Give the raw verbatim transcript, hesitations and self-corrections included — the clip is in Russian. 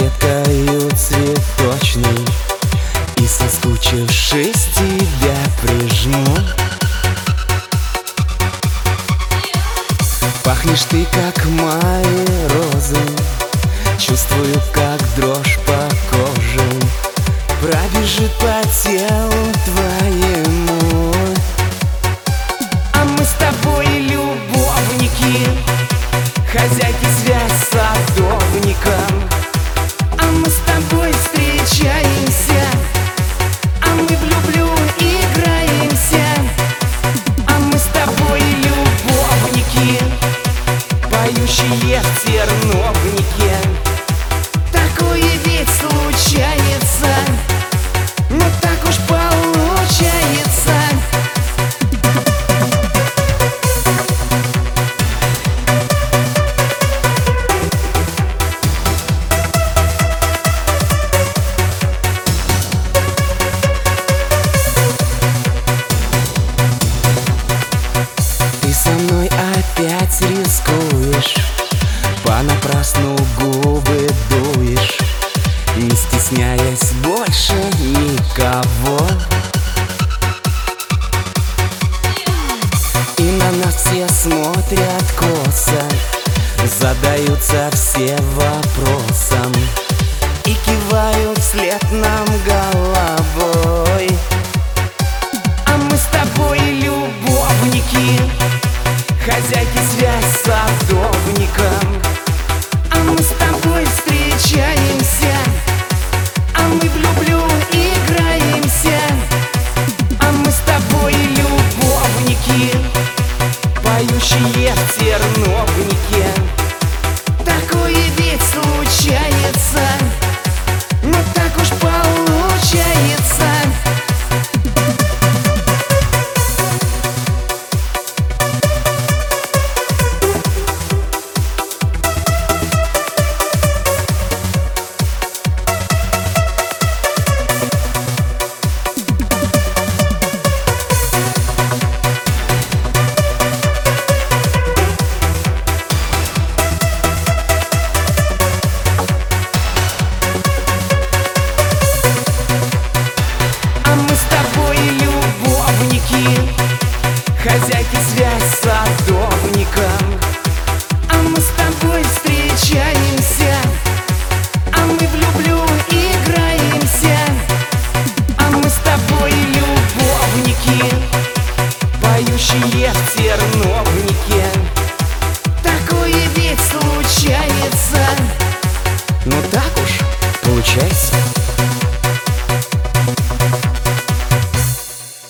сеткою цветочной, и, соскучившись, тебя прижму. Пахнешь ты, как мои розы, чувствую, как дрожь по коже пробежит по телу твоему. А мы с тобой любовники, хозяйки связь с садовником. А мы с тобой встречаемся, а мы в люблю играемся. А мы с тобой любовники, поющие в терновнике. Такое ведь случается, но так уж получается. Ты со мной опять рискуешь, понапрасну губы дуешь, не стесняясь больше никого. И на нас все смотрят косо, задаются все вопросом и кивают вслед нам головой. А мы с тобой любовники, хозяйки связь с садовником. А мы с тобой встречаемся, а мы в люблю играемся. А мы с тобой любовники, поющие в терновнике. Такое ведь случается, но так уж получается. Хозяйки связь с садовником. А мы с тобой встречаемся, а мы в люблю играемся. А мы с тобой любовники, поющие в терновнике. Такое ведь случается, ну так уж получается.